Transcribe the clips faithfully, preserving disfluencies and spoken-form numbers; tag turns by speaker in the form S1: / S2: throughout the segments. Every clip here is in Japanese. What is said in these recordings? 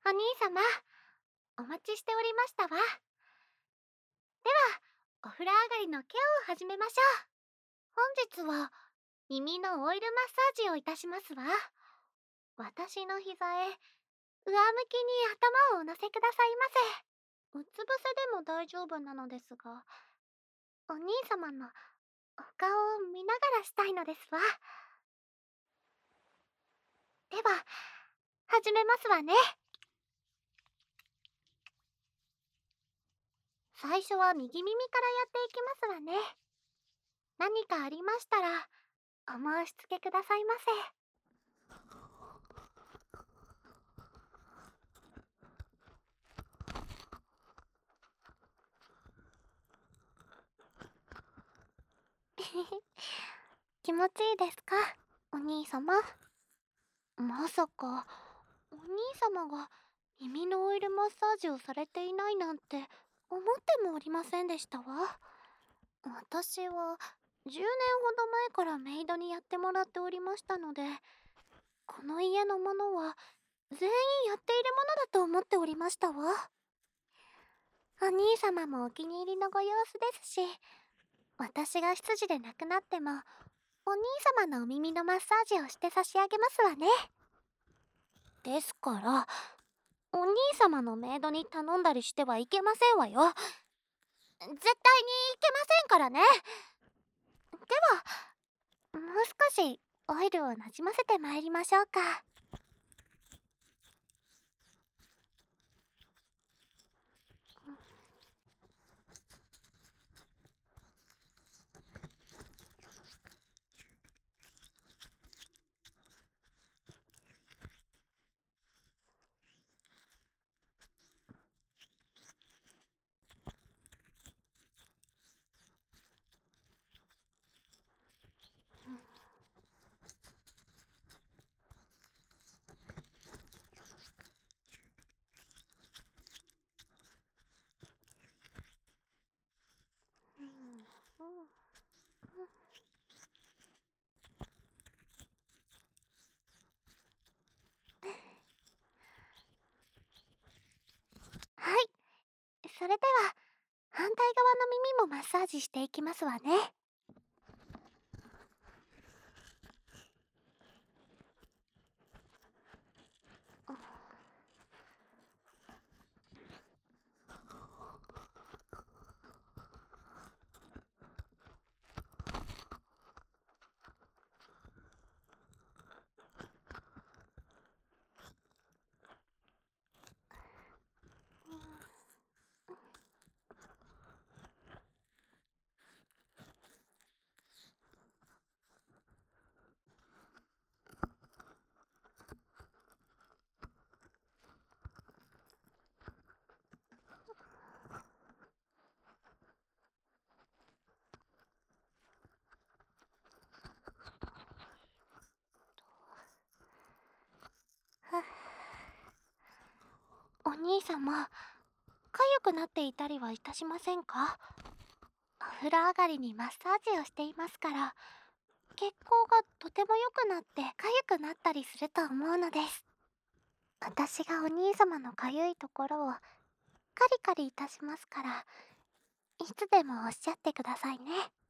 S1: お兄様、お待ちしておりましたわ。では、お風呂上がりのケアを始めましょう。本日は耳のオイルマッサージをいたしますわ。私の膝へ上向きに頭をお乗せくださいませ。うつ伏せでも大丈夫なのですが、お兄様のお顔を見ながらしたいのですわ。では、始めますわね。最初は右耳からやっていきますわね。何かありましたら、お申し付けくださいませ。気持ちいいですか、お兄様。まさか、お兄様が耳のオイルマッサージをされていないなんて思ってもおりませんでしたわ。私はじゅうねんほど前からメイドにやってもらっておりましたので、この家のものは全員やっているものだと思っておりましたわ。お兄様もお気に入りのご様子ですし、私が執事でなくなってもお兄様のお耳のマッサージをして差し上げますわね。ですからお兄様のメイドに頼んだりしてはいけませんわよ。絶対にいけませんからね。では、もう少しオイルをなじませてまいりましょうか。はい、それでは反対側の耳もマッサージしていきますわね。お兄様、かゆくなっていたりはいたしませんか？お風呂上がりにマッサージをしていますから、血行がとても良くなってかゆくなったりすると思うのです。私がお兄様のかゆいところをカリカリいたしますから、いつでもおっしゃってくださいね。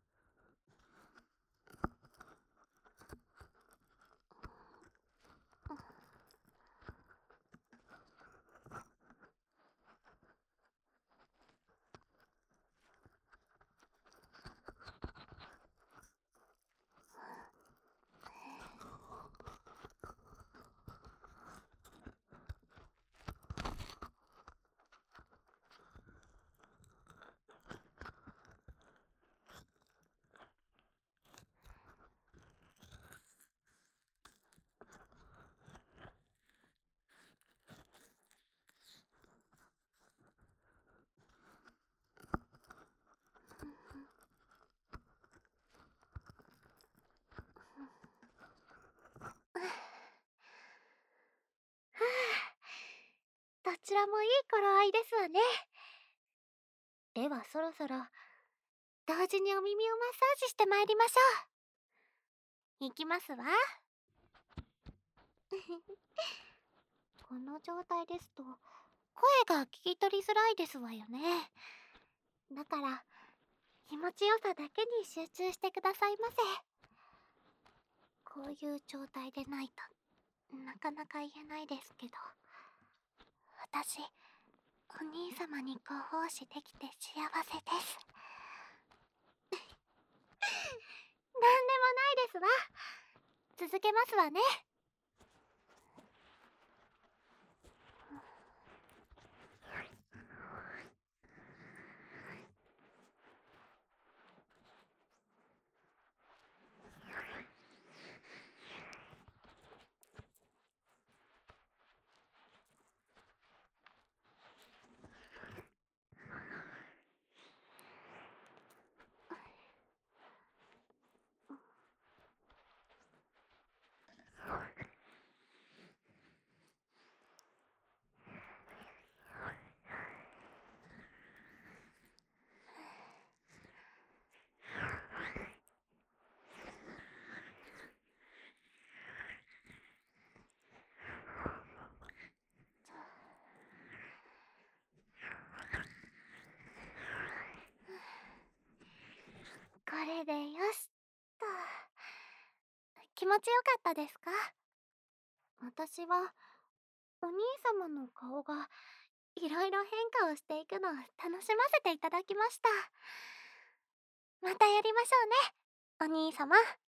S1: どちらもいい頃合いですわね。ではそろそろ同時にお耳をマッサージしてまいりましょう。いきますわ。 この状態ですと声が聞き取りづらいですわよね。だから気持ちよさだけに集中してくださいませ。こういう状態でないとなかなか言えないですけど、私お兄様にご奉仕できて幸せです。なんでもないですわ。続けますわね。これでよしと。気持ちよかったですか？私はお兄様の顔がいろいろ変化をしていくのを楽しませていただきました。またやりましょうね、お兄様。